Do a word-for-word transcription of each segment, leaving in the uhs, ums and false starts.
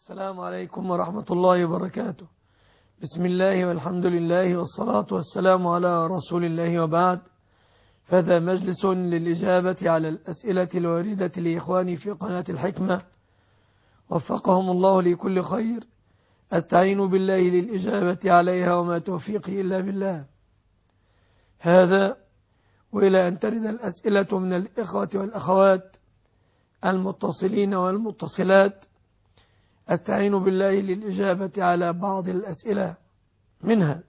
السلام عليكم ورحمة الله وبركاته. بسم الله والحمد لله والصلاة والسلام على رسول الله وبعد، فهذا مجلس للإجابة على الأسئلة الواردة لإخواني في قناة الحكمة، وفقهم الله لكل خير. أستعين بالله للإجابة عليها وما توفيقي إلا بالله. هذا وإلى أن ترد الأسئلة من الإخوة والأخوات المتصلين والمتصلات، أستعين بالله للإجابة على بعض الأسئلة. منها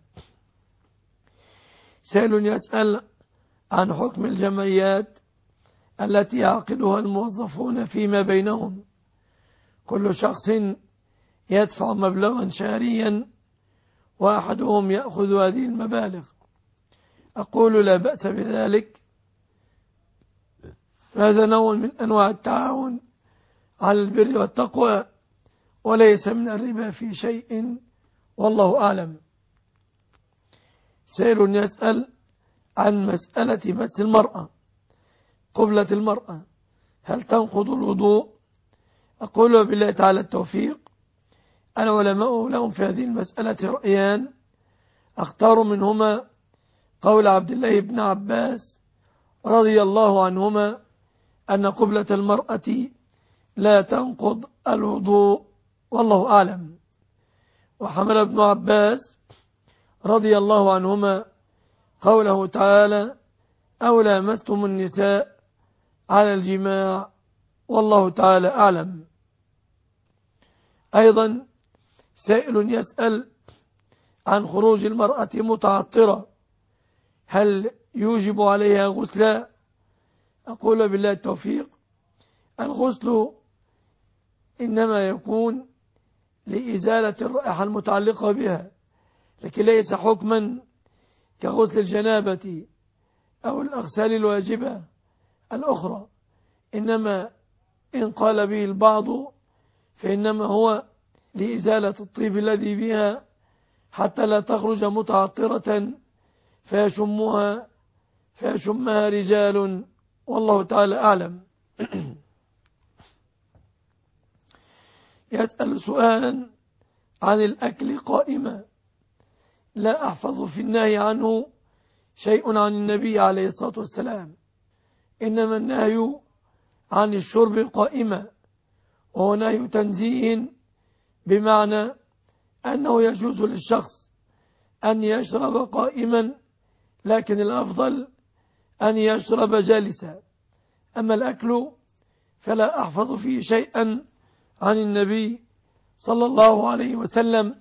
سائل يسأل عن حكم الجمعيات التي يعقدها الموظفون فيما بينهم، كل شخص يدفع مبلغا شهريا وأحدهم يأخذ هذه المبالغ. أقول لا بأس بذلك، فهذا نوع من أنواع التعاون على البر والتقوى، وليس من الربا في شيء، والله أعلم. سائل يسأل عن مسألة مس المرأة قبلة المرأة، هل تنقض الوضوء؟ أقول بالله تعالى التوفيق. العلماء لهم في هذه المسألة رأيان، أختار منهما قول عبد الله بن عباس رضي الله عنهما أن قبلة المرأة لا تنقض الوضوء، والله أعلم. وحمل ابن عباس رضي الله عنهما قوله تعالى أو لامستم النساء على الجماع، والله تعالى أعلم. أيضا سائل يسأل عن خروج المرأة متعطرة، هل يوجب عليها غسلا؟ أقول بالله التوفيق. الغسل إنما يكون لإزالة الرائحة المتعلقة بها، لكن ليس حكما كغسل الجنابة أو الأغسال الواجبة الأخرى. إنما إن قال به البعض فإنما هو لإزالة الطيب الذي بها حتى لا تخرج متعطرة فيشمها فيشمها رجال، والله تعالى أعلم. يسأل سؤالا عن الأكل قائما، لا أحفظ في النهي عنه شيء عن النبي عليه الصلاة والسلام، إنما النهي عن الشرب قائما، وهو نهي تنزيه، بمعنى أنه يجوز للشخص أن يشرب قائما، لكن الأفضل أن يشرب جالسا. أما الأكل فلا أحفظ فيه شيئا عن النبي صلى الله عليه وسلم،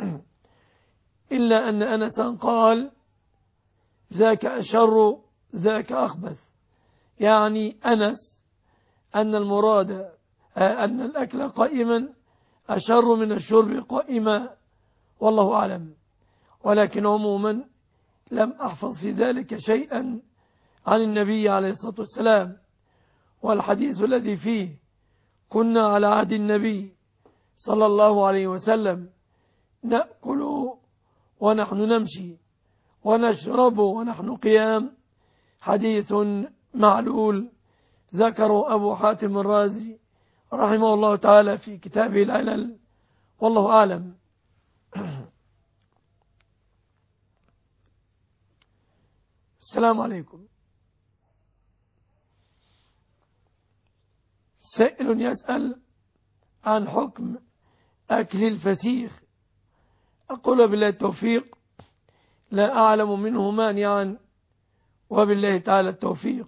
إلا أن أنسا قال ذاك أشر ذاك أخبث، يعني أنس أن المراد أن الأكل قائما أشر من الشرب قائما، والله أعلم. ولكن عموما لم أحفظ في ذلك شيئا عن النبي عليه الصلاة والسلام. والحديث الذي فيه كنا على عهد النبي صلى الله عليه وسلم نأكل ونحن نمشي ونشرب ونحن قيام، حديث معلول ذكره أبو حاتم الرازي رحمه الله تعالى في كتابه العلل، والله أعلم. السلام عليكم. سائل يسأل عن حكم أكل الفسيخ، أقول بالله التوفيق، لا أعلم منه مانعا، وبالله تعالى التوفيق.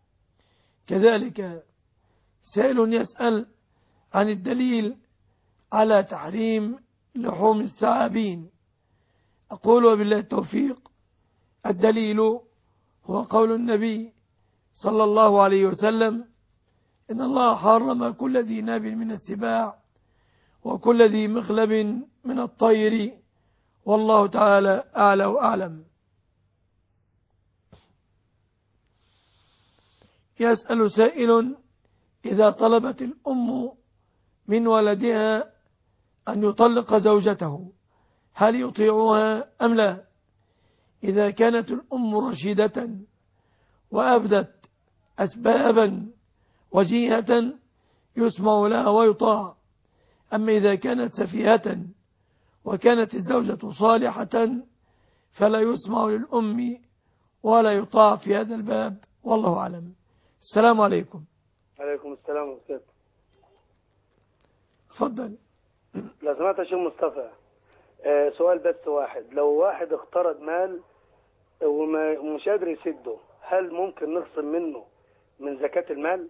كذلك سائل يسأل عن الدليل على تحريم لحوم الثعابين، أقول وبالله التوفيق. الدليل هو قول النبي صلى الله عليه وسلم إن الله حرم كل ذي ناب من السباع وكل ذي مخلب من الطير، والله تعالى أعلى وأعلم. يسأل سائل إذا طلبت الأم من ولدها أن يطلق زوجته هل يطيعها أم لا؟ إذا كانت الأم رشيدة وأبدت أسبابا وجيهة يسمع لها ويطاع، أما إذا كانت سفيهة وكانت الزوجة صالحة فلا يسمع للأم ولا يطاع في هذا الباب، والله أعلم. السلام عليكم. عليكم السلام ورحمة الله. تفضل. لو سمعت يا شيخ مصطفى، آه سؤال بس واحد، لو واحد اقترض مال ومش قادر يسده، هل ممكن نخصم منه من زكاة المال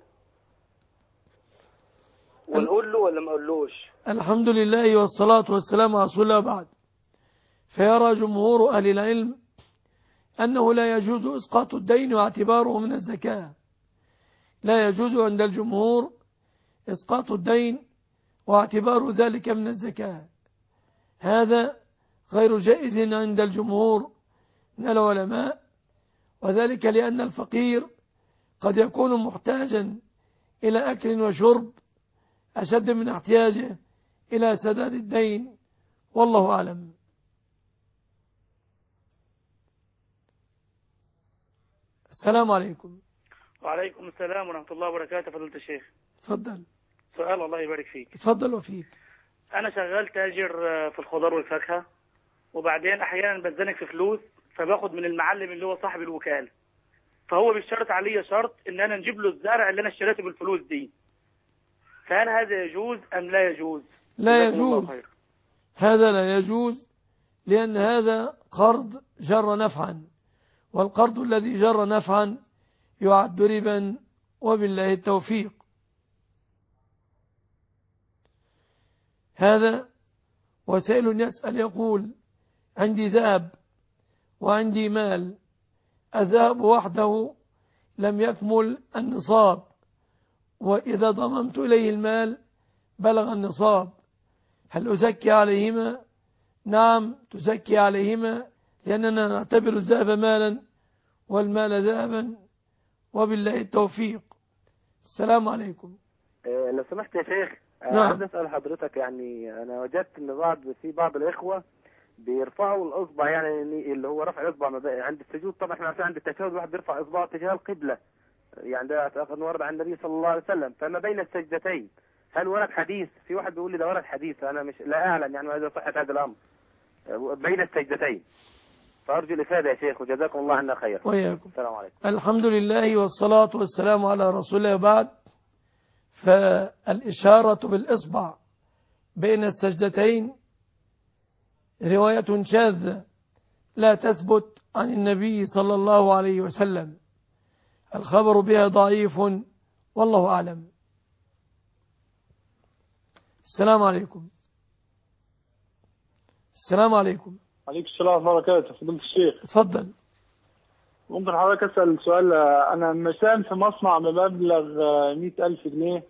ونقول له ولا ما نقولوش؟ الحمد لله والصلاة والسلام على رسول الله بعد. فيرى جمهور أهل العلم أنه لا يجوز إسقاط الدين واعتباره من الزكاة. لا يجوز عند الجمهور إسقاط الدين واعتبار ذلك من الزكاة. هذا غير جائز عند الجمهور من العلماء، وذلك لأن الفقير قد يكون محتاجا إلى أكل وشرب أشد من احتياجه إلى سداد الدين، والله أعلم. السلام عليكم. وعليكم السلام ورحمة الله وبركاته. فضيلة الشيخ، تفضل. سؤال الله يبارك فيك. تفضل وفيك. أنا شغال تاجر في الخضار والفاكهة، وبعدين أحيانا بتزنق في فلوس فباخد من المعلم اللي هو صاحب الوكالة، فهو بيشترط علي شرط إن أنا نجيب له الزرع اللي أنا اشتريته بالفلوس دي، فهل هذا يجوز أم لا يجوز؟ لا يجوز. هذا لا يجوز، لأن هذا قرض جر نفعا، والقرض الذي جر نفعا يعد ربا، وبالله التوفيق. هذا وسائل يسأل يقول عندي ذهب وعندي مال، الذهب وحده لم يكمل النصاب، وإذا ضممت إليه المال بلغ النصاب، هل أزكي عليهما؟ نعم تزكي عليهما، لأننا نعتبر الذهب مالا والمال ذهبا، وبالله التوفيق. السلام عليكم. إيه لو سمحت يا شيخ، نعم. عايز اسال حضرتك، يعني انا وجدت ان بعض في بعض الاخوه بيرفعوا الاصبع، يعني اللي هو رفع الاصبع عند السجود. طبعا احنا عارفين عند التشهد واحد بيرفع اصبعه تجاه القبله، يعني ده اعتقد ورد عن النبي صلى الله عليه وسلم. فما بين السجدتين هل ورد حديث؟ في واحد بيقول لي ده ورد حديث، انا مش لا اعلم يعني اذا صحه هذا الامر بين السجدتين، فارجو الافاده يا شيخ، وجزاكم الله عنا خير. وإياكم. السلام عليكم. الحمد لله والصلاة والسلام على رسول الله بعد. فالإشارة بالإصبع بين السجدتين رواية شاذة لا تثبت عن النبي صلى الله عليه وسلم، الخبر بها ضعيف، والله أعلم. السلام عليكم. السلام عليكم. عليكم السلام ورحمة الله وبركاته. فضيلة الشيخ، تفضل. ممكن حضرتك أسأل سؤال؟ أنا مساهم في مصنع بمبلغ مئة ألف جنيه،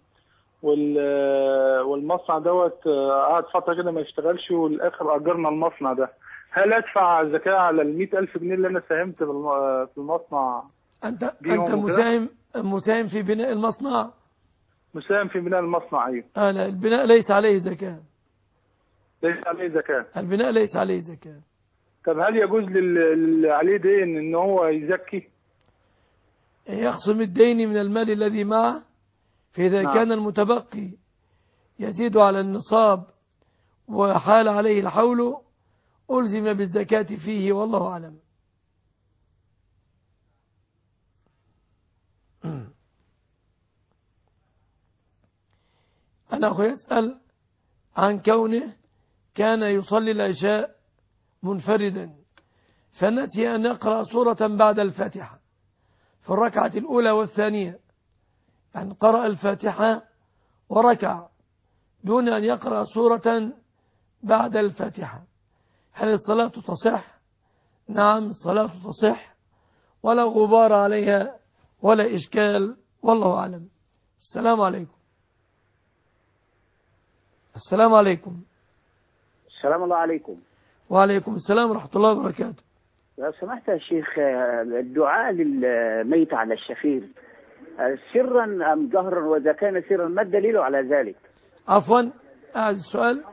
والمصنع دوت قعد فترة كده ما يشتغلش، والآخر أجرنا المصنع ده، هل أدفع زكاة على المئة ألف جنيه اللي أنا ساهمت في المصنع؟ أنت أنت مساهم مساهم في بناء المصنع؟ مساهم في بناء المصنع، أيوه. آه لا، البناء ليس عليه زكاة. ليس عليه زكاة. البناء ليس عليه زكاة. طب هل يجوز للي عليه دين إن هو يزكي؟ يخصم الدين من المال الذي معه، فإذا نعم. كان المتبقي يزيد على النصاب وحال عليه الحول ألزم بالزكاة فيه، والله أعلم. الأخ يسأل عن كونه كان يصلي العشاء منفردا فنسي أن يقرأ سورة بعد الفاتحة في الركعة الأولى والثانية، يعني قرأ الفاتحة وركع دون أن يقرأ سورة بعد الفاتحة، هل الصلاة تصح؟ نعم الصلاة تصح، ولا غبار عليها ولا إشكال، والله أعلم. السلام عليكم. السلام عليكم. السلام الله عليكم. وعليكم السلام ورحمة الله وبركاته. لو سمحت يا شيخ، الدعاء للميت على الشفير سرا أم جهرا؟ وإذا كان سرا ما الدليل على ذلك؟ عفوا أعد السؤال.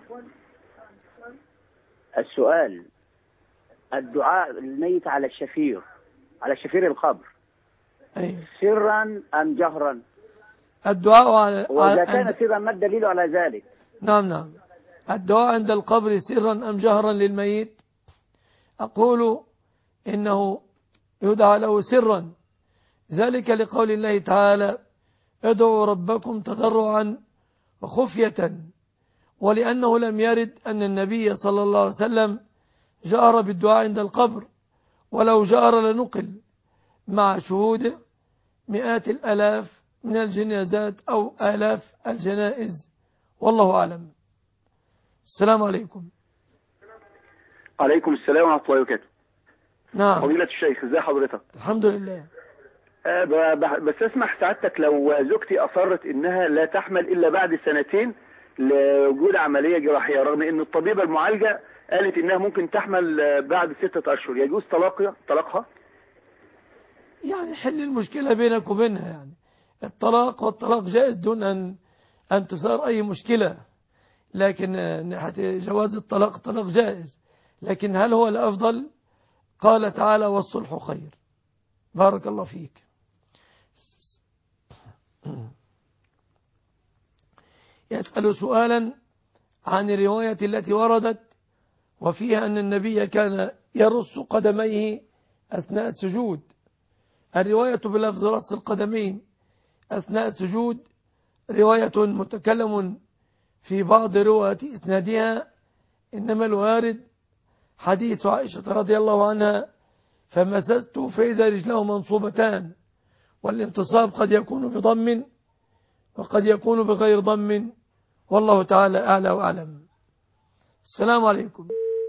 السؤال الدعاء للميت على الشفير، على شفير القبر، أيه. سرا أم جهرا؟ الدعاء على وإذا كان سرا ما الدليل على ذلك؟ نعم نعم. الدعاء عند القبر سرا أم جهرا للميت؟ أقول إنه يدعى له سرا، ذلك لقول الله تعالى ادعوا ربكم تضرعا وخفية، ولأنه لم يرد أن النبي صلى الله عليه وسلم جهر بالدعاء عند القبر، ولو جهر لنقل مع شهود مئات الألاف من الجنازات أو آلاف الجنائز، والله أعلم. السلام عليكم. عليكم السلام ورحمة الله وبركاته. نعم. فضيلة الشيخ، ازي حضرتك؟ الحمد لله. أه بس اسمح سعادتك، لو زوجتي أصرت إنها لا تحمل إلا بعد سنتين لوجود عملية جراحية، رغم إن الطبيبة المعالجة قالت إنها ممكن تحمل بعد ستة أشهر، يجوز طلاقها طلاقها؟ يعني حل المشكلة بينك وبينها، يعني الطلاق والطلاق جائز دون أن أن تثار أي مشكلة، لكن ناحية جواز الطلاق طلاق جائز، لكن هل هو الأفضل؟ قال تعالى والصلح خير. بارك الله فيك. يسأل سؤالا عن الرواية التي وردت وفيها أن النبي كان يرص قدميه أثناء السجود. الرواية بلفظ رص القدمين أثناء السجود رواية متكلم في بعض رواة إسنادها، إنما الوارد حديث عائشة رضي الله عنها فمسست فإذا رجله منصوبتان، والانتصاب قد يكون بضم وقد يكون بغير ضم، والله تعالى أعلى وأعلم. السلام عليكم.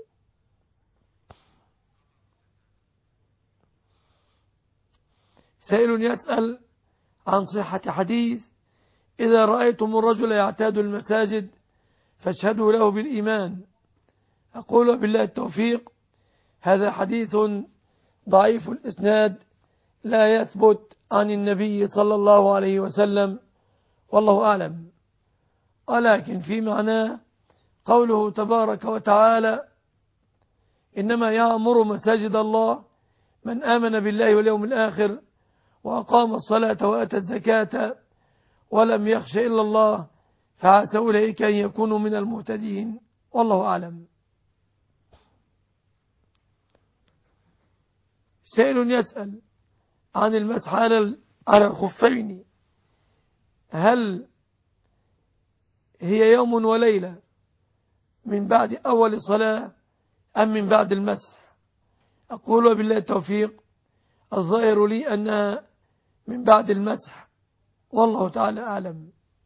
سائل يسأل عن صحة حديث إذا رأيتم الرجل يعتاد المساجد فاشهدوا له بالإيمان. أقول بالله التوفيق، هذا حديث ضعيف الإسناد لا يثبت عن النبي صلى الله عليه وسلم، والله أعلم. ولكن في معناه قوله تبارك وتعالى إنما يأمر مساجد الله من آمن بالله واليوم الآخر وأقام الصلاة وأتى الزكاة ولم يخش إلا الله فعسى أولئك أن يكونوا من المهتدين، والله أعلم. سائل يسأل عن المسح على الخفين، هل هي يوم وليلة من بعد أول صلاة أم من بعد المسح؟ أقول بالله التوفيق، الظاهر لي أنها من بعد المسح، والله تعالى أعلم.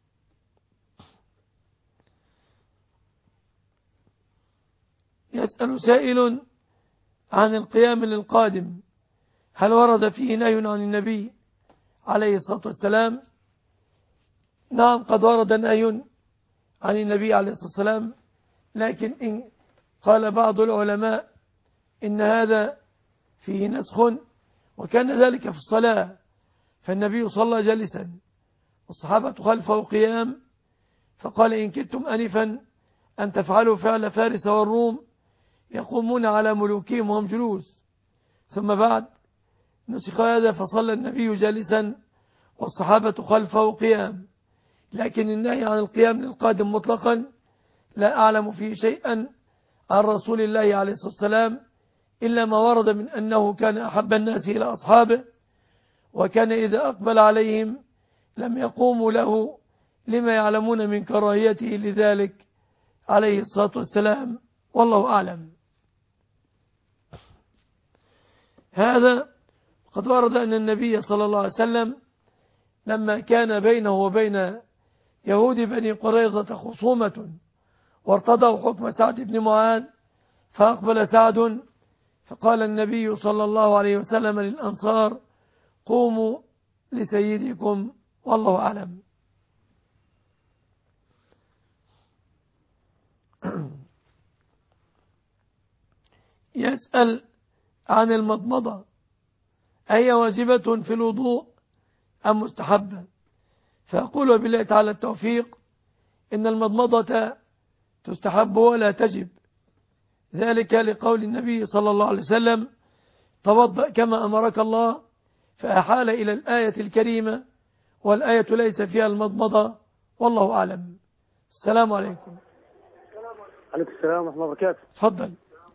يسأل سائل عن القيام للقادم، هل ورد فيه نهي عن النبي عليه الصلاة والسلام؟ نعم، قد ورد نهي عن النبي عليه الصلاة والسلام، لكن إن قال بعض العلماء إن هذا فيه نسخ، وكان ذلك في الصلاة، فالنبي صلى جالسا والصحابة خلفه قيام، فقال إن كدتم أنفا أن تفعلوا فعل فارس والروم يقومون على ملوكهم وهم جلوس، ثم بعد نسخ هذا فصلى النبي جالسا والصحابة خلفه قيام. لكن النهي عن القيام للقادم مطلقا لا أعلم فيه شيئا عن رسول الله عليه الصلاة والسلام، إلا ما ورد من أنه كان أحب الناس إلى أصحابه، وكان إذا أقبل عليهم لم يقوموا له لما يعلمون من كراهيته لذلك عليه الصلاة والسلام، والله أعلم. هذا قد ورد أن النبي صلى الله عليه وسلم لما كان بينه وبين يهود بني قريظة خصومة وارتضوا حكم سعد بن معاذ، فأقبل سعد فقال النبي صلى الله عليه وسلم للأنصار قوموا لسيدكم، والله أعلم. يسأل عن المضمضة، أي واجبة في الوضوء أم مستحبة؟ فأقول بالله تعالى التوفيق، إن المضمضة تستحب ولا تجب، ذلك لقول النبي صلى الله عليه وسلم توضأ كما أمرك الله، فأحال إلى الآية الكريمة، والآية ليس فيها المضمضة، والله أعلم. السلام عليكم. عليكم السلام ورحمة الله وبركاته. تفضل.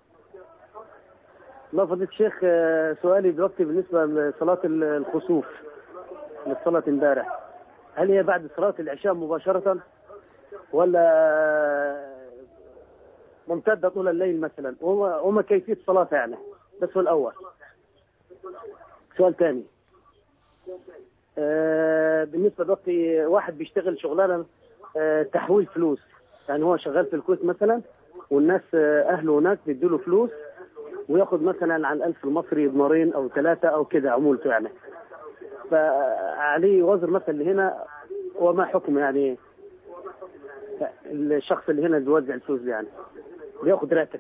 الله فضيلة الشيخ، سؤالي دلوقتي بالنسبة لصلاة الخسوف للصلاة امبارح، هل هي بعد صلاة العشاء مباشرة ولا ممتدة طول الليل مثلا، وما كيفية الصلاة يعني؟ بس هو الأول. سؤال ثاني، بالنسبة دلوقتي واحد بيشتغل شغلانة تحويل فلوس، يعني هو شغال في الكويت مثلا والناس أهله هناك بيدوا له فلوس وياخد مثلا عن الألف المصري دينارين أو ثلاثة أو كده عمولته يعني، فعليه وزر مثلا هنا، وما حكم يعني الشخص اللي هنا بيوزع الفلوس يعني بياخد راتب؟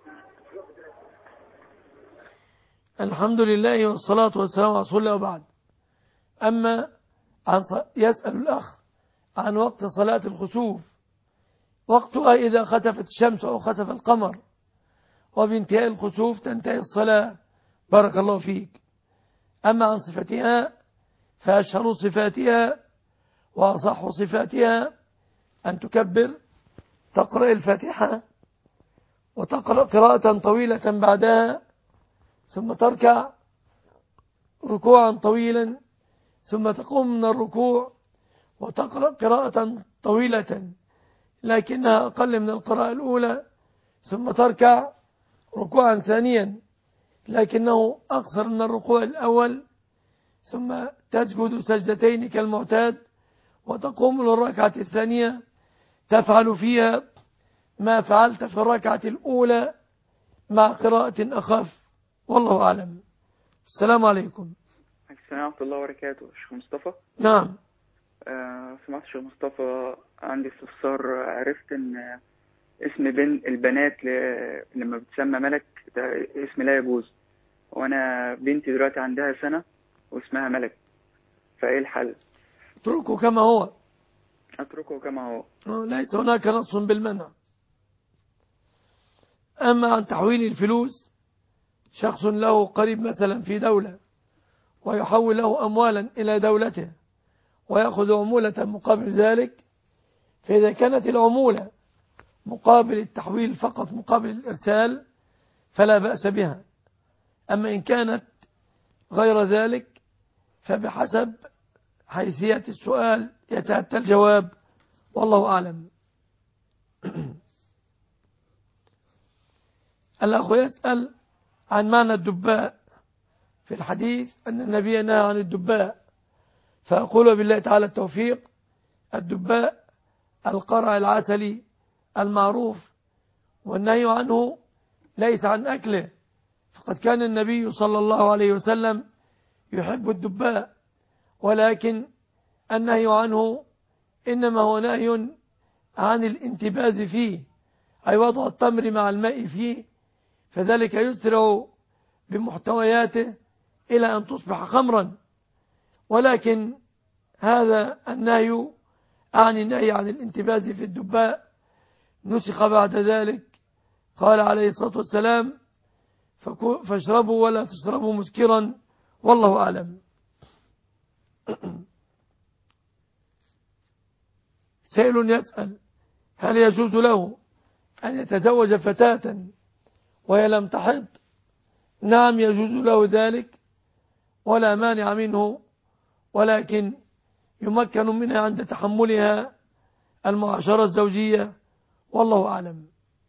الحمد لله والصلاة والسلام على رسول الله وبعد. أما عن يسأل الأخ عن وقت صلاة الخسوف، وقتها إذا خسفت الشمس أو خسف القمر، وبانتهاء الخسوف تنتهي الصلاة. بارك الله فيك. أما عن صفتها فأشهر صفاتها وأصح صفاتها أن تكبر، تقرأ الفاتحة وتقرأ قراءة طويلة بعدها، ثم تركع ركوعا طويلا، ثم تقوم من الركوع وتقرأ قراءة طويلة لكنها أقل من القراءة الأولى، ثم تركع ركوعا ثانيا لكنه أقصر من الركوع الأول، ثم تسجد سجدتين كالمعتاد وتقوم للركعة الثانية، تفعل فيها ما فعلت في الركعة الأولى مع قراءة أخف. والله أعلم. السلام عليكم. السلام ورحمة الله وبركاته. شيخ مصطفى. نعم. آه سمعت شيخ مصطفى، عندي استفسار. عرفت ان اسم بن البنات ل... لما بتسمى ملك ده اسم لا يجوز، وانا بنتي دلوقتي عندها سنة واسمها ملك، فايه الحل؟ اتركه كما هو. اتركه كما هو، ليس هناك نص بالمنع. أما عن تحويل الفلوس، شخص له قريب مثلا في دولة ويحول له أموالا إلى دولته ويأخذ عمولة مقابل ذلك، فإذا كانت العمولة مقابل التحويل فقط مقابل الإرسال فلا بأس بها. أما إن كانت غير ذلك فبحسب حيثية السؤال يتأتى الجواب. والله أعلم. الأخ يسأل عن معنى الدباء في الحديث أن النبي نهى عن الدباء، فأقول بالله تعالى التوفيق: الدباء القرع العسلي المعروف، والنهي عنه ليس عن أكله، فقد كان النبي صلى الله عليه وسلم يحب الدباء، ولكن النهي عنه إنما هو نهي عن الانتباذ فيه، أي وضع التمر مع الماء فيه، فذلك يسرع بمحتوياته إلى أن تصبح خمرا. ولكن هذا النهي عن النهي عن الانتباذ في الدباء نسخ بعد ذلك. قال عليه الصلاة والسلام: فاشربوا ولا تشربوا مسكرا. والله أعلم. سائل يسأل: هل يجوز له أن يتزوج فتاة وهي لم تحض؟ نعم، يجوز له ذلك ولا مانع منه، ولكن يمكن منها عند تحملها المعاشرة الزوجية. والله أعلم.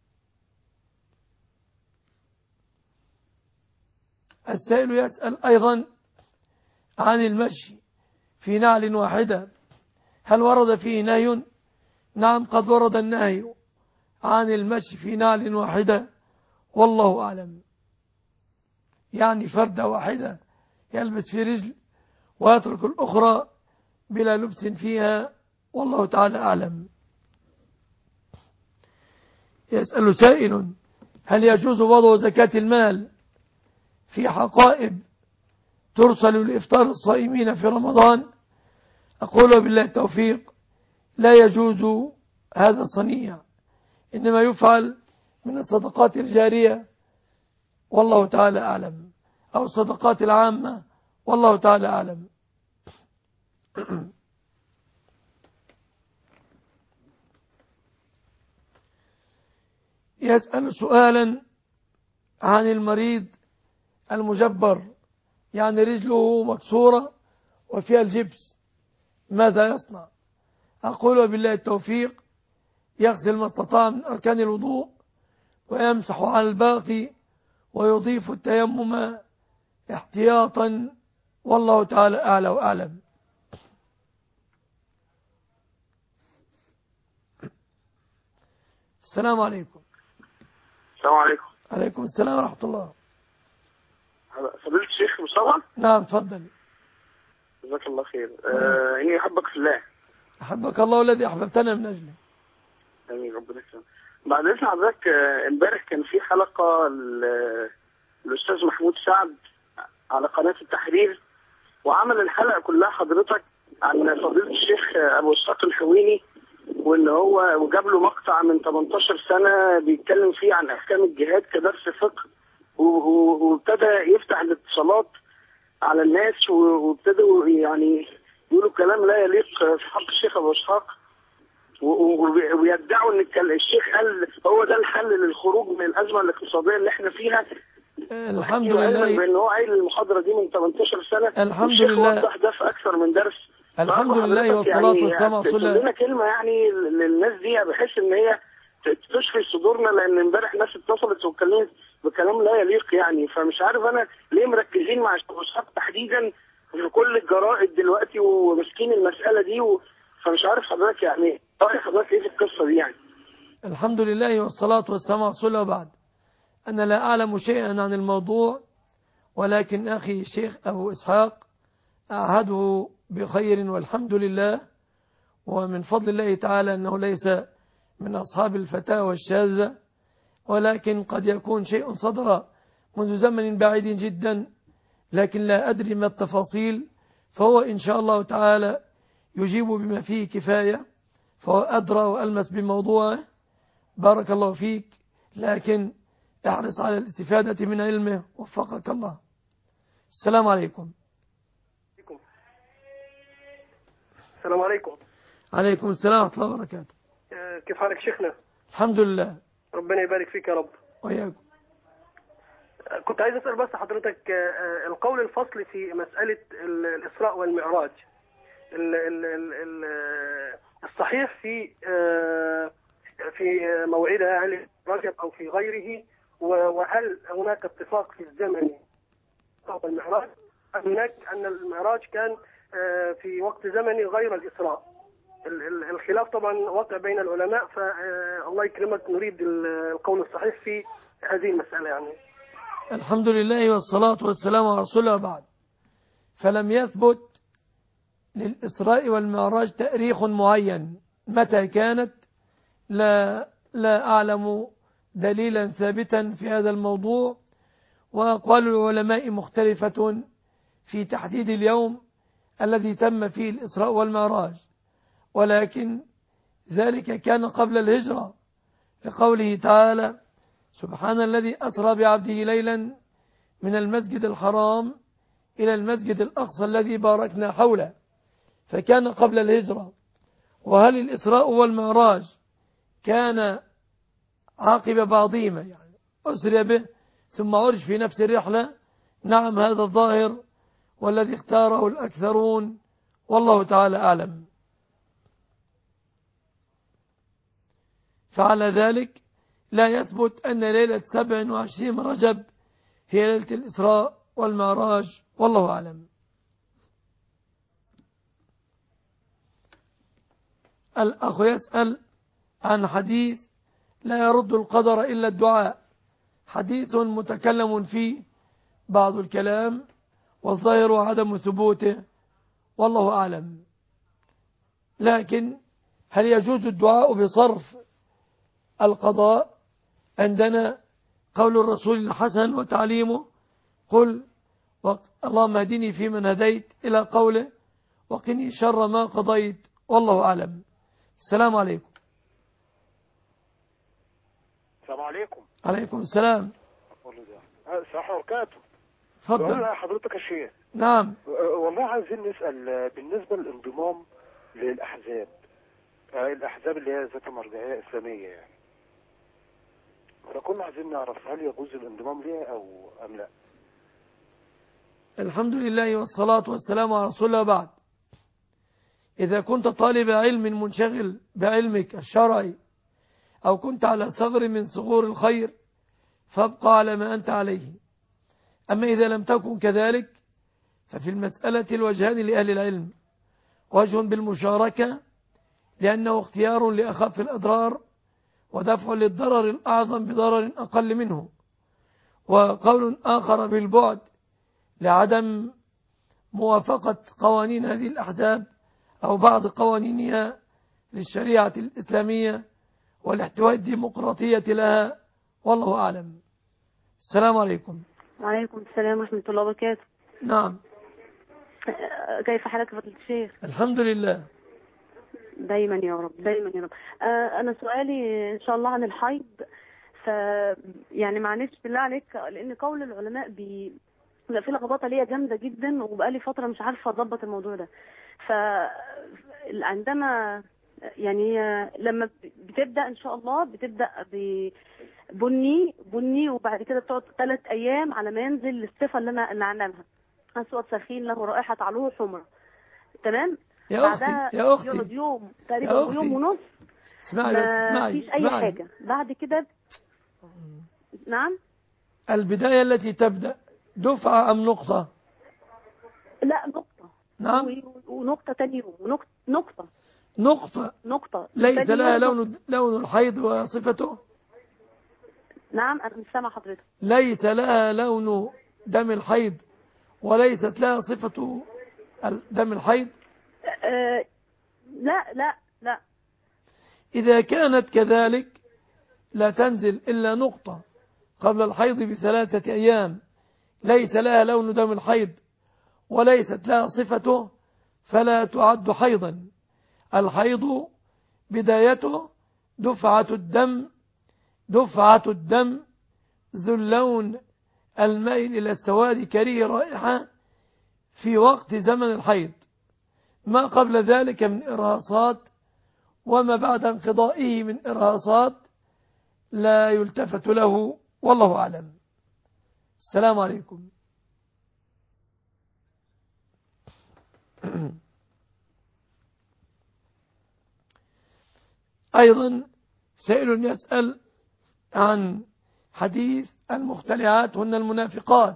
السائل يسأل أيضا عن المشي في نعل واحدة، هل ورد فيه نهي؟ نعم، قد ورد النهي عن المشي في نعل واحدة، والله أعلم. يعني فردة واحدة يلبس في رجل ويترك الأخرى بلا لبس فيها، والله تعالى أعلم. يسأل سائل: هل يجوز وضع زكاة المال في حقائب ترسل لإفطار الصائمين في رمضان؟ أقول بالله التوفيق: لا يجوز هذا الصنيع، إنما يفعل من الصدقات الجارية، والله تعالى أعلم، أو الصدقات العامة، والله تعالى أعلم. يسأل سؤالا عن المريض المجبر، يعني رجله مكسورة وفيها الجبس، ماذا يصنع؟ أقول بالله التوفيق، يغسل ما استطاع من أركان الوضوء ويمسح على الباقي ويضيف التيمم احتياطا، والله تعالى أعلى وأعلم. السلام عليكم. السلام عليكم. عليكم السلام ورحمة الله. فضيلة الشيخ مصطفى. نعم تفضل. جزاك الله خير. آه إني أحبك في الله. أحبك الله الذي أحببتنا من أجله. آمين، ربنا يسلمك. بعد إذن حضرتك، امبارح كان في حلقة للأستاذ محمود سعد على قناة التحرير، وعمل الحلقة كلها حضرتك عن فضيلة الشيخ أبو إسحاق الحويني، وإن هو وجاب له مقطع من ثمانية عشر سنة بيتكلم فيه عن أحكام الجهاد كدرس فقه، وابتدى يفتح الاتصالات على الناس، وابتدوا يعني يقولوا كلام لا يليق في حق الشيخ أبو إسحاق، ويدعوا ان الشيخ قال هو ده الحل للخروج من الازمه الاقتصاديه اللي احنا فيها. الحمد لله بان هو قايل المحاضره دي من ثمانية عشر سنه، الحمد لله وضح ده في اكثر من درس. الحمد لله والصلاه يعني والسلام على رسول الله. لنا كلمه يعني للناس دي بحيث ان هي تشفي صدورنا، لان امبارح ناس اتصلت واتكلمت بكلام لا يليق يعني. فمش عارف انا ليه مركزين مع ابو اسحاق تحديدا في كل الجرائد دلوقتي وماسكين المساله دي، و... فمش عارف حضرتك يعني رأي حضرتك ايه في القصة دي يعني. الحمد لله والصلاة والسلام على رسول الله. وبعد، أنا لا أعلم شيئا عن الموضوع، ولكن أخي الشيخ أبو إسحاق أعهده بخير والحمد لله، ومن فضل الله تعالى أنه ليس من أصحاب الفتاوى الشاذة، ولكن قد يكون شيء صدر منذ زمن بعيد جدا، لكن لا أدري ما التفاصيل، فهو إن شاء الله تعالى يجيب بما فيه كفاية، فهو أدرى وألمس بموضوعه. بارك الله فيك، لكن احرص على الاستفادة من علمه، وفقك الله. السلام عليكم. السلام عليكم. عليكم السلام ورحمة الله وبركاته. كيف حالك شيخنا؟ الحمد لله. ربنا يبارك فيك يا رب. وياكم. كنت عايز أسأل بس حضرتك القول الفصل في مسألة الإسراء والمعراج، الصحيح في في موعدها، هل رجب أو في غيره، وهل هناك اتفاق في الزمن والمعراج، أم هناك أن المعراج كان في وقت زمني غير الإسراء؟ الخلاف طبعا واقع بين العلماء، فالله يكرمك نريد القول الصحيح في هذه المسألة يعني. الحمد لله والصلاة والسلام على رسول الله. بعد، فلم يثبت للإسراء والمعراج تاريخ معين متى كانت، لا, لا أعلم دليلا ثابتا في هذا الموضوع، وأقوال العلماء مختلفة في تحديد اليوم الذي تم فيه الإسراء والمعراج، ولكن ذلك كان قبل الهجرة، لقوله تعالى: سبحان الذي أسرى بعبده ليلا من المسجد الحرام إلى المسجد الأقصى الذي باركنا حوله، فكان قبل الهجرة. وهل الإسراء والمعراج كان عاقب بعضهما، يعني أسري به ثم عرج في نفس الرحلة؟ نعم، هذا الظاهر والذي اختاره الأكثرون، والله تعالى أعلم. فعلى ذلك لا يثبت أن ليلة سبع وعشرين رجب هي ليلة الإسراء والمعراج، والله أعلم. الأخ يسأل عن حديث: لا يرد القدر إلا الدعاء، حديث متكلم فيه بعض الكلام، والظاهر عدم ثبوته، والله أعلم. لكن هل يجوز الدعاء بصرف القضاء؟ عندنا قول الرسول الحسن وتعليمه: قل اللهم اهدني فيمن هديت، إلى قوله: وقني شر ما قضيت، والله أعلم. السلام عليكم. السلام عليكم. عليكم السلام. السلام وبركاته. تفضل. حضرتك يا شيخ. نعم. والله عايزين نسأل بالنسبة للانضمام للأحزاب، الأحزاب اللي هي ذات مرجعية إسلامية يعني. فكنا عايزين نعرف هل يجوز الانضمام ليها أو أم لا؟ الحمد لله والصلاة والسلام على رسول الله بعد. إذا كنت طالب علم منشغل بعلمك الشرعي أو كنت على ثغر من ثغور الخير فابقى على ما أنت عليه. أما إذا لم تكن كذلك ففي المسألة الوجهان لأهل العلم: وجه بالمشاركة لأنه اختيار لأخف الأضرار ودفع للضرر الأعظم بضرر أقل منه، وقول آخر بالبعد لعدم موافقة قوانين هذه الأحزاب أو بعض قوانينها للشريعة الإسلامية والاحتواء الديمقراطية لها، والله أعلم. السلام عليكم. وعليكم السلام ورحمة الله وبركاته. نعم. كيف حالك فضيلة الشيخ؟ الحمد لله. دايما يا رب، دايما يا رب. آه أنا سؤالي إن شاء الله عن الحيض. ف يعني معلش بالله عليك، لأن قول العلماء بي في لخبطة ليا جامدة جدا، وبقالي فترة مش عارفة أضبط الموضوع ده. ف عندما يعني لما بتبدأ إن شاء الله بتبدأ ببني بني وبعد كده بتقعد ثلاث أيام على ما ينزل الصفة اللي أنا اللي عنها أسود سخين له رائحة علوه حمرة. تمام. يا أختي يا أختي يقعد يوم تقريبا يوم ونص. اسمعي بس اسمعي مفيش أي حاجة بعد كده. نعم. البداية التي تبدأ دفعة أم نقطة؟ لا نقطة. نعم. ونقطة تاني يوم ونقطة نقطة نقطة نقطة ليس لها لون لون الحيض وصفته. نعم أنا مش سامع حضرتك. ليس لها لون دم الحيض وليست لها صفة دم الحيض. أه لا لا لا. إذا كانت كذلك لا تنزل إلا نقطة قبل الحيض بثلاثة أيام ليس لها لون دم الحيض وليست لها صفته فلا تعد حيضا. الحيض بدايته دفعة الدم دفعة الدم ذو اللون المائل إلى السواد كريه رائحة في وقت زمن الحيض. ما قبل ذلك من إرهاصات وما بعد انقضائه من إرهاصات لا يلتفت له، والله أعلم. السلام عليكم. أيضا سائل يسأل عن حديث المختلعات هن المنافقات،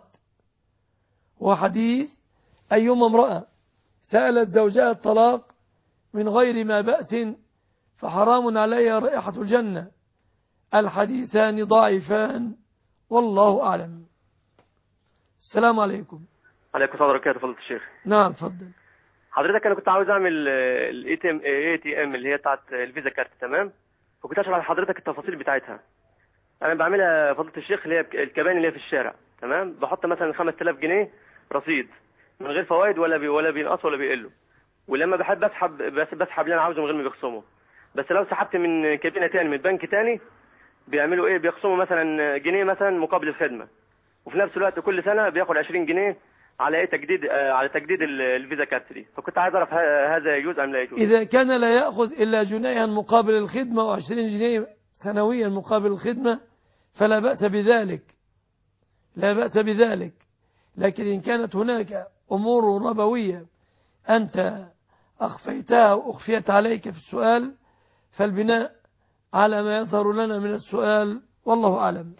وحديث أيما امرأة سألت زوجها الطلاق من غير ما بأس فحرام عليها رائحة الجنة. الحديثان ضعيفان، والله أعلم. السلام عليكم. عليكم السلام ورحمة الله وبركاته. الشيخ نعم تفضل. حضرتك انا كنت عاوز اعمل الاي تي ام اي تي ام اللي هي بتاعت الفيزا كارت، تمام، وكنت اشرح لحضرتك التفاصيل بتاعتها. انا بعملها فضيلة الشيخ اللي هي الكباني اللي هي في الشارع، تمام، بحط مثلا خمسة آلاف جنيه رصيد من غير فوائد ولا بي ولا بينقصوا ولا بيقلوا، ولما بحب اسحب بس بسحب اللي انا عاوزه من غير ما بيخصموا. بس لو سحبت من كابينه تاني من بنك تاني بيعملوا ايه؟ بيخصموا مثلا جنيه مثلا مقابل الخدمه، وفي نفس الوقت كل سنه بياخد عشرين جنيه على ايه تجديد آه على تجديد الفيزا كارت دي. فكنت عايز اعرف هذا يجوز ام لا يجوز؟ اذا كان لا ياخذ الا جنيها مقابل الخدمه وعشرين جنيه سنويا مقابل الخدمه فلا باس بذلك، لا باس بذلك. لكن ان كانت هناك امور ربويه انت اخفيتها واخفيت عليك في السؤال فالبناء على ما يظهر لنا من السؤال، والله اعلم.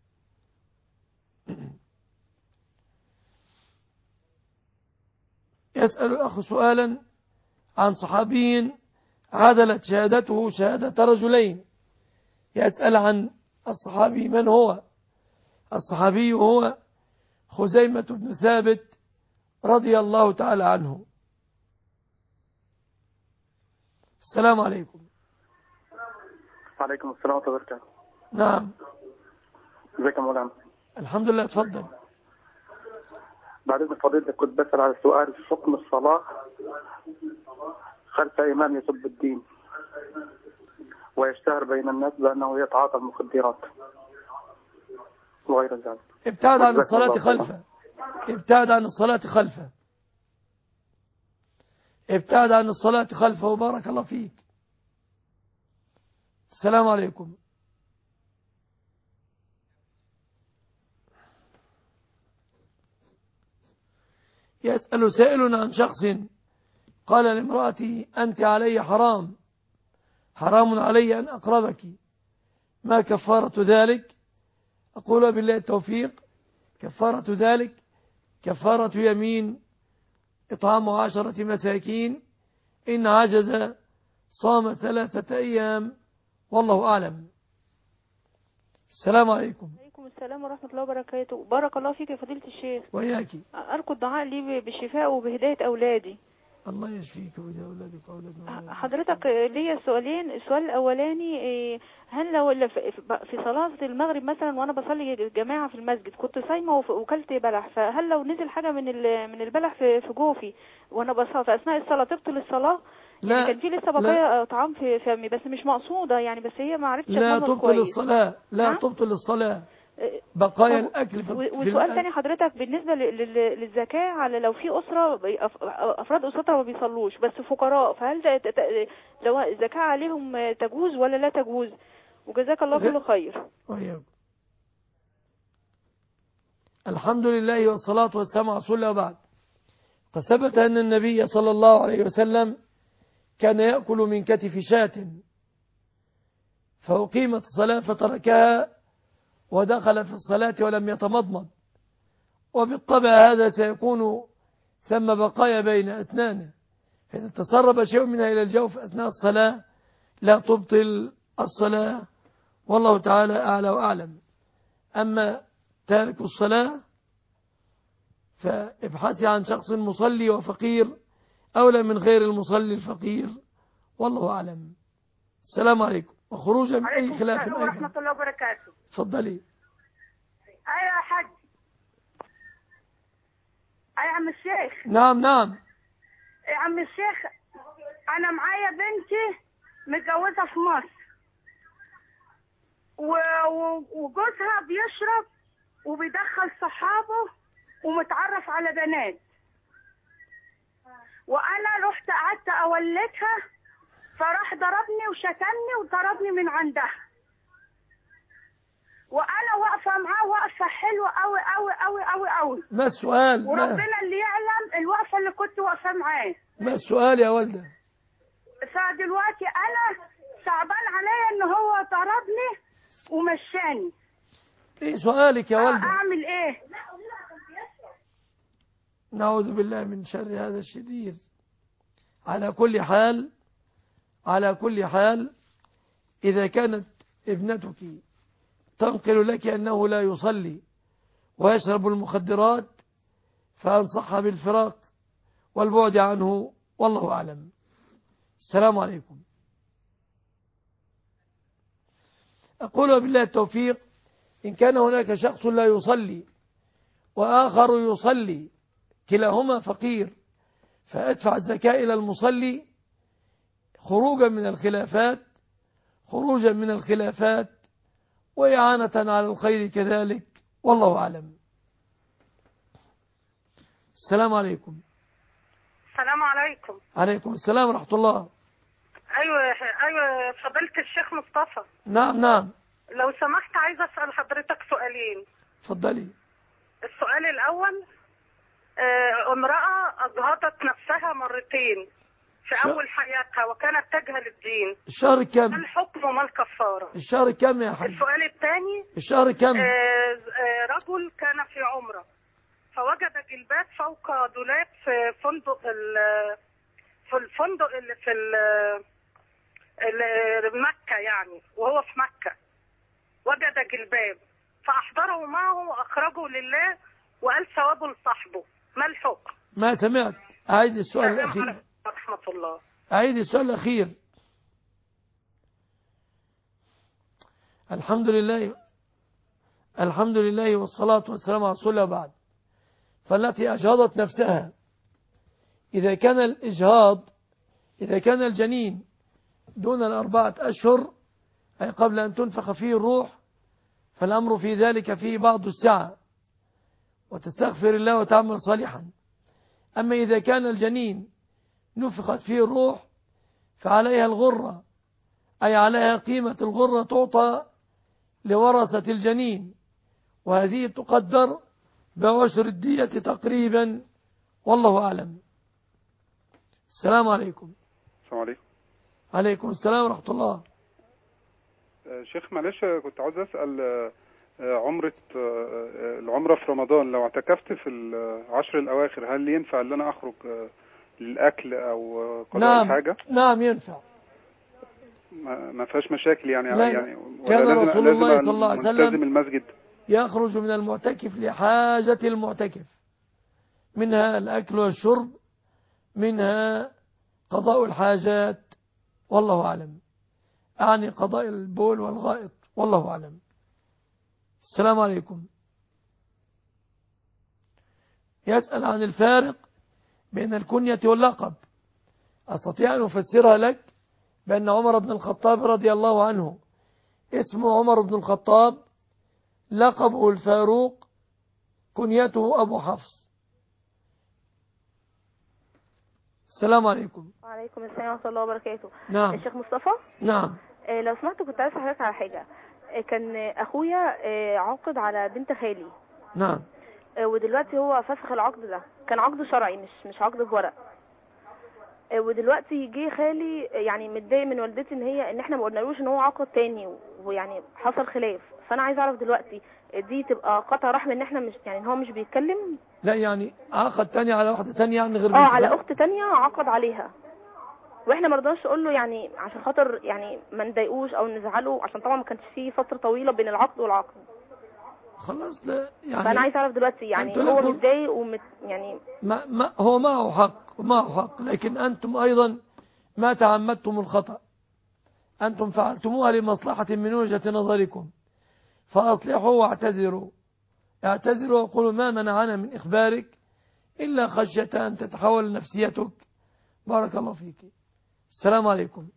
يسأل الأخ سؤالا عن صحابي عدلت شهادته شهادة رجلين. يسأل عن الصحابي من هو؟ الصحابي هو خزيمة بن ثابت رضي الله تعالى عنه. السلام عليكم. وعليكم السلام ورحمة الله وبركاته. نعم. ازيك يا مولانا؟ الحمد لله، اتفضل. بعد اذن فضيلتك كنت بسأل على سؤال في حكم الصلاة خلف إمام يسب الدين ويشتهر بين الناس بأنه يتعاطى المخدرات وغير ذلك. ابتعد عن الصلاة خلفه، ابتعد عن الصلاة خلفه، ابتعد عن الصلاة خلفه، وبارك الله فيك. السلام عليكم. يسأل سائل عن شخص قال لامرأتي أنت علي حرام حرام علي أن أقربك، ما كفارة ذلك؟ أقول بالله التوفيق، كفارة ذلك كفارة يمين إطعام عشرة مساكين، إن عجز صام ثلاثة أيام، والله أعلم. السلام عليكم. عليكم السلام ورحمة الله وبركاته. بارك الله فيك يا فضيلة الشيخ. وياك. أرجو الدعاء لي بالشفاء وبهداية أولادي. الله يشفيك ويهدي أولادك وأولادنا. حضرتك ليا سؤالين. السؤال الأولاني، هل لو في صلاة المغرب مثلا وأنا بصلي جماعة في المسجد كنت صايمة وكلت بلح، فهل لو نزل حاجة من من البلح في جوفي وأنا بصلي في أثناء الصلاة تبطل الصلاة؟ لا يعني كان في لسه بقايا طعام في فمي بس مش مقصودة يعني، بس هي ما عرفتش لا تبطل الصلاة، لا تبطل الصلاة بقايا الأكل. وسؤال ثاني حضرتك بالنسبة للزكاة، على لو في أسرة أفراد أسرة ما بيصلوش بس فقراء، فهل لو الزكاة عليهم تجوز ولا لا تجوز؟ وجزاك الله كل خير. وياك. الحمد لله والصلاة والسلام على رسول الله وبعد. فثبت أن النبي صلى الله عليه وسلم كان يأكل من كتف شاة، فأقيمت الصلاة فتركها ودخل في الصلاة ولم يتمضمض، وبالطبع هذا سيكون ثم بقايا بين أسنانه، فإذا تسرب شيء منها إلى الجوف أثناء الصلاة لا تبطل الصلاة، والله تعالى أعلى وأعلم. أما تارك الصلاة فابحثي عن شخص مصلي وفقير أولى من غير المصلي الفقير، والله أعلم. السلام عليكم. وخروجا من أي خلاف أيضا. ورحمة الله وبركاته. تفضلي. أيوة يا حاج. أي عم الشيخ. نعم نعم. يا عم الشيخ، أنا معايا بنتي متجوزة في مصر وجوزها بيشرب وبيدخل صحابه ومتعرف على بنات، وأنا رحت قعدت أولدها فراح ضربني وشتمني وضربني من عندها، وانا واقفه معاه واقفه حلوه قوي قوي قوي قوي قوي. ما السؤال؟ وربنا اللي يعلم الوقفه اللي كنت واقفه معاه. ما السؤال يا والده؟ فدلوقتي انا صعبان عليا ان هو ضربني ومشاني. ايه سؤالك يا والده؟ اعمل ايه؟ نعوذ بالله من شر هذا الشرير. على كل حال على كل حال إذا كانت ابنتك تنقل لك أنه لا يصلي ويشرب المخدرات فأنصحها بالفراق والبعد عنه، والله أعلم. السلام عليكم. أقول بالله التوفيق، إن كان هناك شخص لا يصلي وآخر يصلي كلاهما فقير فأدفع الزكاة إلى المصلي خروجا من الخلافات خروجا من الخلافات وإعانة على الخير كذلك، والله أعلم. السلام عليكم. السلام عليكم. عليكم السلام ورحمة الله. أيوة أيوة فضيلة الشيخ مصطفى. نعم نعم. لو سمحت عايزة أسأل حضرتك سؤالين. اتفضلي. السؤال الأول، اه امرأة أجهضت نفسها مرتين في ش... أول حياتها وكانت تجهل الدين. الشهر كم؟ ما الحكم وما الكفارة؟ الشهر كم يا حاج؟ السؤال الثاني، الشهر كم؟ اه اه رجل كان في عمرة فوجد جلباب فوق دولاب في فندق في الفندق اللي في مكة يعني، وهو في مكة وجد جلباب فأحضره معه وأخرجه لله وقال ثوابه لصاحبه، ما الحكم؟ ما سمعت. أعيد السؤال الأخير. رحمة الله. أعيد السؤال الأخير. الحمد لله الحمد لله والصلاة والسلام على رسول الله بعد. فالتي أجهضت نفسها، إذا كان الإجهاض إذا كان الجنين دون الأربعة أشهر أي قبل أن تنفخ فيه الروح فالأمر في ذلك فيه بعض السعة وتستغفر الله وتعمل صالحا. أما إذا كان الجنين نفخت فيه الروح فعليها الغرة، أي عليها قيمة الغرة تعطى لورثة الجنين، وهذه تقدر بعشر الدية تقريبا، والله أعلم. السلام عليكم. السلام عليكم. عليكم السلام ورحمة الله. شيخ معلش كنت عاوز أسأل عمرة العمرة في رمضان لو اعتكفت في العشر الأواخر هل ينفع ان انا اخرج للأكل أو قضاء نعم الحاجة؟ نعم ينفع، ما فيهاش مشاكل يعني لا يعني كان لازم رسول الله لازم صلى الله عليه ملتزم وسلم المسجد يخرج من المعتكف لحاجة المعتكف، منها الأكل والشرب، منها قضاء الحاجات، والله أعلم، أعني قضاء البول والغائط، والله أعلم. السلام عليكم. يسأل عن الفارق بين الكنية واللقب. أستطيع أن أفسرها لك بأن عمر بن الخطاب رضي الله عنه اسمه عمر بن الخطاب، لقبه الفاروق، كنيته أبو حفص. السلام عليكم. وعليكم السلام ورحمة الله وبركاته. نعم. الشيخ مصطفى. نعم. آه لو سمحت كنت عايز أسألك على حاجة. آه كان أخويا آه عقد على بنت خالي. نعم. آه ودلوقتي هو فسخ العقد ده، كان عقد شرعي مش مش عقد بورق. آه ودلوقتي جه خالي يعني متضايق من والدتي ان هي ان احنا ما قلنالوش ان هو عقد تاني، ويعني حصل خلاف، فانا عايز اعرف دلوقتي دي تبقى قطع رحم ان احنا مش يعني هو مش بيتكلم؟ لا يعني عقد تاني على واحدة تانية يعني غير اه بنت على خالي؟ اخت تانية عقد عليها، واحنا ما رضناش نقول له يعني عشان خاطر يعني ما نضايقوش او نزعله، عشان طبعا ما كانش فيه فتره طويله بين العقد والعقد. خلاص لا يعني فانا عايز اعرف دلوقتي يعني هو متضايق ومت يعني ما ما هو معه حق معه حق، لكن أنتم أيضا ما تعمدتم الخطأ، أنتم فعلتموها لمصلحة من وجهة نظركم، فأصلحوا واعتذروا، اعتذروا وقولوا ما منعنا من إخبارك إلا خشية أن تتحول نفسيتك. بارك الله فيك. السلام عليكم.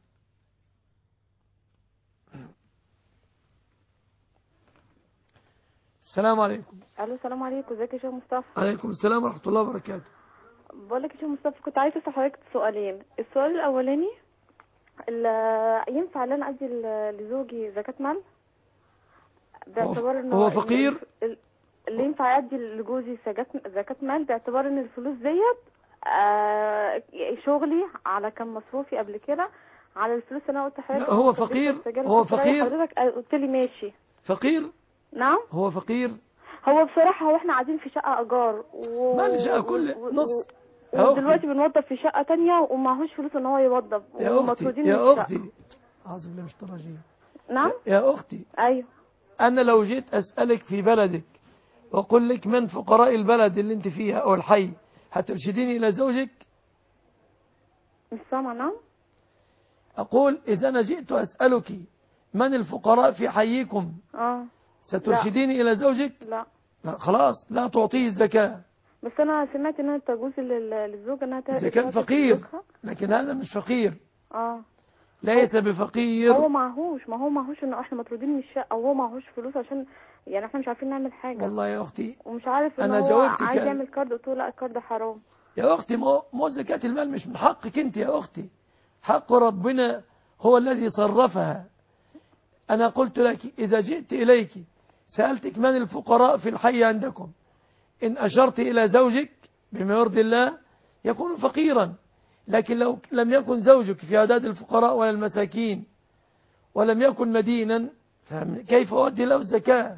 السلام عليكم. الو السلام عليكم، ازيك يا شيخ مصطفى؟ عليكم السلام ورحمة الله وبركاته. بقول لك يا شيخ مصطفى كنت عايزه اسال حضرتك سؤالين. السؤال الاولاني ينفع ان انا ادي لزوجي زكاة مال باعتبار ان هو فقير؟ اللي ينفع ادي لجوزي زكاة مال باعتبار ان الفلوس ديت آه شغلي على كم مصروفي قبل كده على الفلوس اللي انا قلت لحضرتك. هو فقير؟ هو فقير؟ حضرتك قلت لي ماشي. فقير؟ نعم. هو فقير؟ هو بصراحة هو احنا قاعدين في شقة ايجار و... ما لي شقة كل نص و... ودلوقتي بنوظف في شقة تانية ومعهوش فلوس ان هو يوظف يا اختي يا اختي اعوذ بالله من الشيطان الرجيم. نعم يا اختي. ايوه. انا لو جيت اسالك في بلدك واقول لك من فقراء البلد اللي انت فيها او الحي، هترشديني الى زوجك؟ مش سامعة. نعم. اقول اذا انا جئت اسالك من الفقراء في حيكم اه سترشديني لا. الى زوجك؟ لا. لا خلاص لا تعطيه الزكاة. بس انا سمعت انها تجوز للزوجة انها اذا كان فقير، لكن هذا مش فقير. اه ليس بفقير. هو معهوش، ما هو معهوش انه احنا مطرودين من الشقة وهو معهوش فلوس عشان يعني احنا مش عارفين نعمل حاجة. والله يا اختي ومش عارف ان هو عايز يعمل كارد، قلت له لا الكارد حرام. يا اختي مو مو زكاة المال مش من حقك انت يا اختي، حق ربنا هو الذي صرفها. انا قلت لك اذا جئت اليك سألتك من الفقراء في الحي عندكم، إن أشرت إلى زوجك بما يرضي الله يكون فقيرا، لكن لو لم يكن زوجك في عداد الفقراء ولا المساكين ولم يكن مدينا كيف أؤدي له الزكاة؟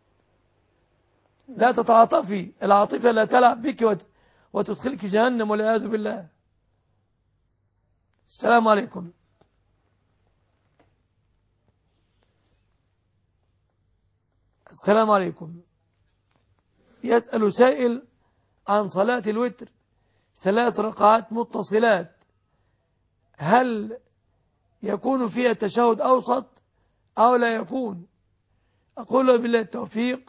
لا تتعاطفي، العاطفة لا تلعب بك وتدخلك جهنم والعياذ بالله. السلام عليكم. السلام عليكم. يسأل سائل عن صلاة الوتر ثلاث ركعات متصلات، هل يكون فيها تشهد أوسط أو لا يكون؟ أقول بالله التوفيق،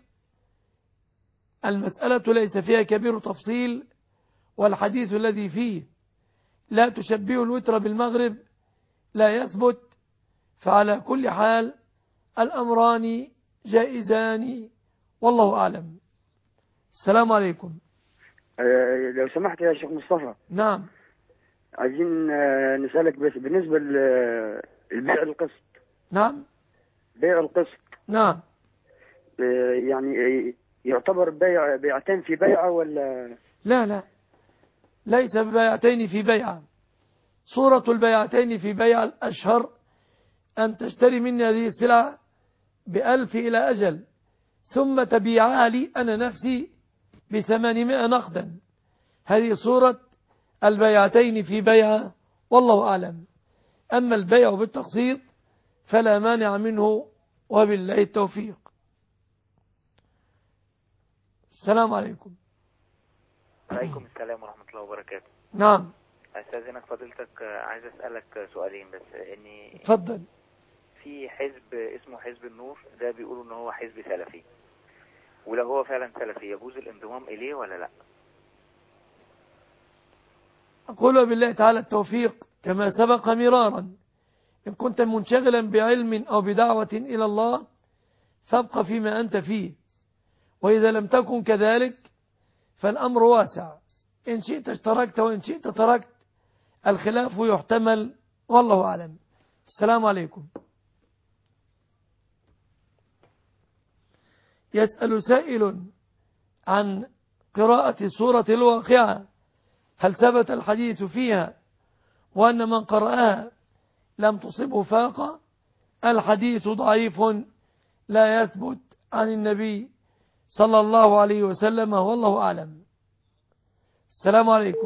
المسألة ليس فيها كبير تفصيل، والحديث الذي فيه لا تشبه الوتر بالمغرب لا يثبت، فعلى كل حال الأمران جائزان والله أعلم. السلام عليكم. أه لو سمحت يا شيخ مصطفى. نعم. عايزين أه نسألك بس بالنسبة للبيع القسط. نعم. بيع القسط. نعم. أه يعني يعتبر بيع بيعتين في بيعة ولا؟ لا لا ليس ببيعتين في بيعة. صورة البيعتين في بيعة الأشهر أن تشتري مني هذه السلعة بألف إلى أجل ثم تبيعها لي أنا نفسي بثمانمائة نقدا. هذه صورة البيعتين في بيعة والله أعلم. أما البيع بالتقسيط فلا مانع منه وبالله التوفيق. السلام عليكم. عليكم السلام ورحمة الله وبركاته. نعم. أستاذنك فضيلتك، عايز أسألك سؤالين بس. إني تفضل. في حزب اسمه حزب النور، ده بيقولوا إن هو حزب سلفي، ولو هو فعلا سلفي يجوز الانضمام إليه ولا لا؟ أقول بالله تعالى التوفيق كما سبق مرارا. إن كنت منشغلا بعلم أو بدعوة إلى الله فابق فيما أنت فيه، وإذا لم تكن كذلك فالأمر واسع، إن شئت اشتركت وإن شئت تركت، الخلاف يحتمل والله أعلم. السلام عليكم. يسأل سائل عن قراءة سورة الواقعة، هل ثبت الحديث فيها وأن من قرأها لم تصبه فاقة؟ الحديث ضعيف لا يثبت عن النبي صلى الله عليه وسلم والله أعلم. السلام عليكم.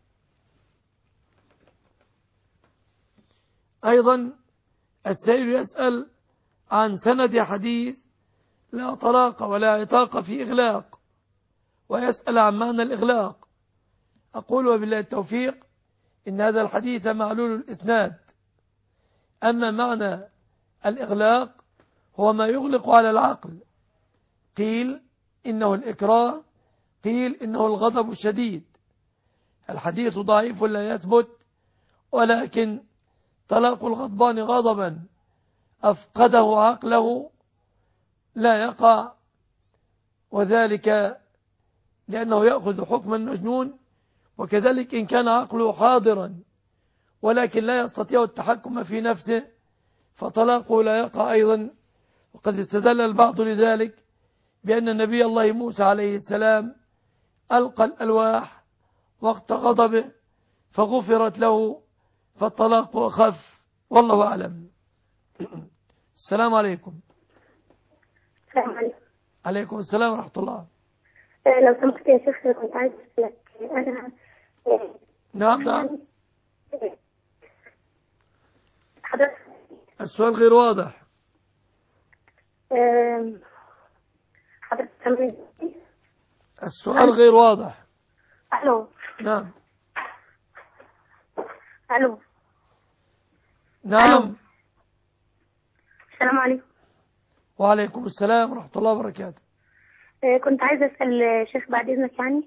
أيضا السائل يسأل عن سند حديث لا طلاق ولا عتاق في إغلاق، ويسأل عن معنى الإغلاق. أقول وبالله التوفيق إن هذا الحديث معلول الإسناد. أما معنى الإغلاق هو ما يغلق على العقل، قيل إنه الإكراه، قيل إنه الغضب الشديد. الحديث ضعيف لا يثبت، ولكن طلاق الغضبان غضبا أفقده عقله لا يقع، وذلك لأنه يأخذ حكم المجنون. وكذلك إن كان عقله حاضرا ولكن لا يستطيع التحكم في نفسه فطلاقه لا يقع أيضا. وقد استدل البعض لذلك بأن نبي الله موسى عليه السلام ألقى الألواح وقت غضبه فغفرت له فالطلاق أخف والله أعلم. السلام عليكم. السلام عليكم. عليكم السلام ورحمة الله. لو سمحت يا شيخ كنت عايز أسألك أنا. نعم نعم. حضرتك السؤال غير واضح. حضرتك سامعني؟ السؤال غير واضح. ألو. نعم. ألو. نعم. السلام عليكم. وعليكم السلام ورحمة الله وبركاته. كنت عايزة أسأل شيخ بعد إذنك، يعني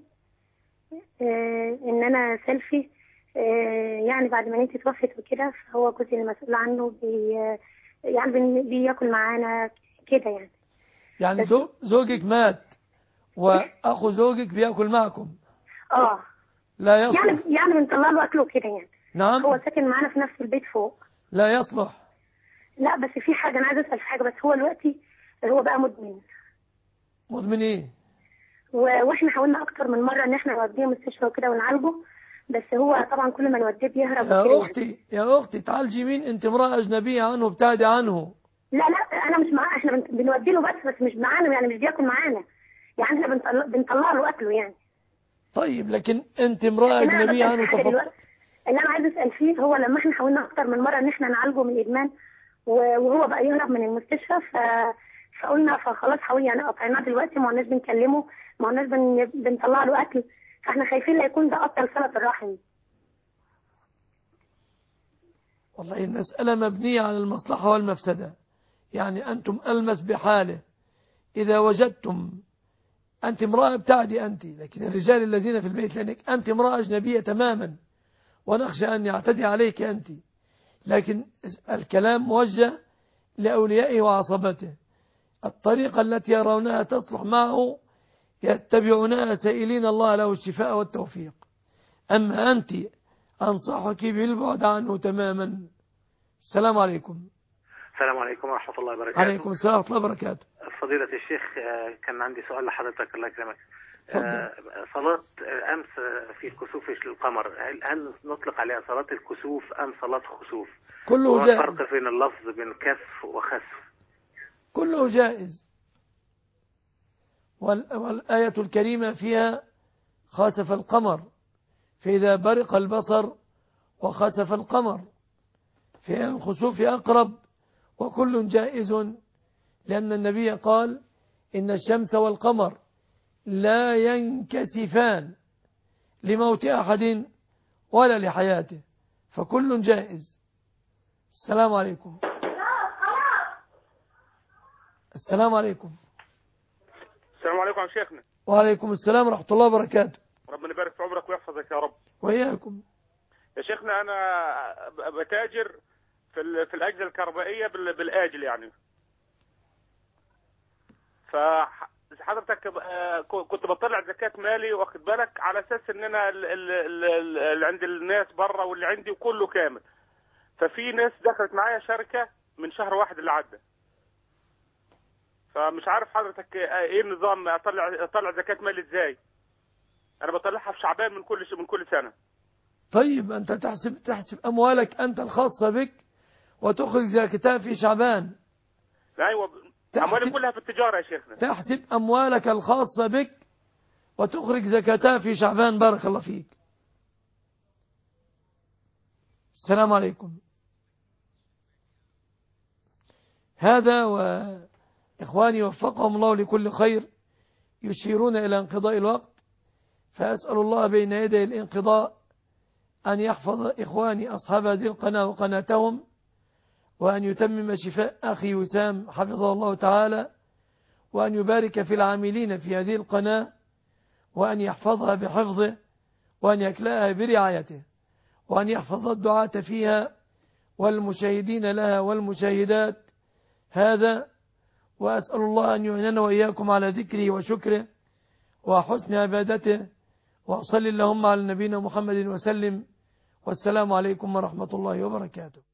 إن أنا سيلفي يعني بعد ما انتي توفت وكده، فهو جوزي المسؤول عنه بي يعني بياكل معانا كده يعني. يعني زو زوجك مات وأخو زوجك بياكل معكم؟ اه لا يصلح. يعني يعني بنطلع له أكله كده يعني. نعم. هو ساكن معانا في نفس البيت فوق. لا يصلح. لا بس في حاجة أنا عايزة أسأل في حاجة، بس هو دلوقتي هو بقى مدمن. مدمن إيه؟ واحنا حاولنا اكتر من مره ان احنا نوديه مستشفى وكده ونعالجه، بس هو طبعا كل ما نوديه بيهرب. يا اختي يا اختي تعالجي مين؟ انت امراه اجنبيه عنه، ابتعدي عنه. لا لا انا مش معاه، احنا بنوديه له بس بس مش معانا يعني، مش بياكل معانا يعني، احنا بنطلع, بنطلع له اكله يعني. طيب لكن انت امراه اجنبيه عنه تفضل. اللي انا عايز اسال فيه هو لما احنا حاولنا اكتر من مره ان احنا نعالجه من الادمان وهو بقى يهرب من المستشفى، ف فقلنا فخلاص حاول يعني قطعناه دلوقتي، ما قلناش بنكلمه، ما قلناش بن... بنطلع له اكل، فاحنا خايفين لا يكون ده قطع صلة الرحم. والله المسألة مبنية على المصلحة والمفسدة، يعني أنتم ألمس بحاله. إذا وجدتم أنت امرأة ابتعدي أنت، لكن الرجال الذين في البيت لأنك أنت امرأة أجنبية تماما ونخشى أن يعتدي عليك أنت، لكن الكلام موجه لأوليائه وعصبته. الطريقة التي يرونها تصلح معه يتبعونها سائلين الله له الشفاء والتوفيق. أما أنت أنصحك بالبعد عنه تماما. السلام عليكم. السلام عليكم ورحمة الله وبركاته. عليكم السلام ورحمة الله وبركاته. فضيلة الشيخ، كان عندي سؤال لحضرتك الله يكرمك. آه، صلاة أمس في كسوف القمر، هل, هل نطلق عليها صلاة الكسوف أم صلاة خسوف؟ كله جائز. الفرق بين اللفظ بين كسف وخسف؟ كله جائز. والآية الكريمة فيها خسف القمر، فإذا برق البصر وخسف القمر، في الخسوف أقرب، وكل جائز، لأن النبي قال إن الشمس والقمر لا ينكسفان لموت أحد ولا لحياته، فكل جائز. السلام عليكم. السلام عليكم. السلام عليكم يا شيخنا. وعليكم السلام ورحمة الله وبركاته. ربنا يبارك في عمرك ويحفظك يا رب. وإياكم. يا شيخنا أنا بتاجر في في الأجهزة الكهربائية بالآجل يعني. فحضرتك كنت بطلع زكاة مالي واخد بالك على أساس إن أنا اللي عند الناس بره واللي عندي وكله كامل. ففي ناس دخلت معايا شركة من شهر واحد اللي عدى. فمش عارف حضرتك ايه النظام، اطلع اطلع زكاة مالي ازاي؟ انا بطلعها في شعبان من كل من كل سنة. طيب انت تحسب تحسب اموالك انت الخاصة بك وتخرج زكاتها في شعبان. ايوه اموالي كلها في التجارة يا شيخنا. تحسب اموالك الخاصة بك وتخرج زكاتها في شعبان. بارك الله فيك. السلام عليكم. هذا وإخواني وفقهم الله لكل خير يشيرون إلى انقضاء الوقت، فأسأل الله بين يدي الانقضاء أن يحفظ إخواني أصحاب هذه القناة وقناتهم، وأن يتمم شفاء أخي وسام حفظه الله تعالى، وأن يبارك في العاملين في هذه القناة، وأن يحفظها بحفظه، وأن يكلأها برعايته، وأن يحفظ الدعاة فيها والمشاهدين لها والمشاهدات. هذا وأسأل الله أن يعيننا وإياكم على ذكره وشكره وحسن عبادته، وأصلي اللهم على نبينا محمد وسلم، والسلام عليكم ورحمة الله وبركاته.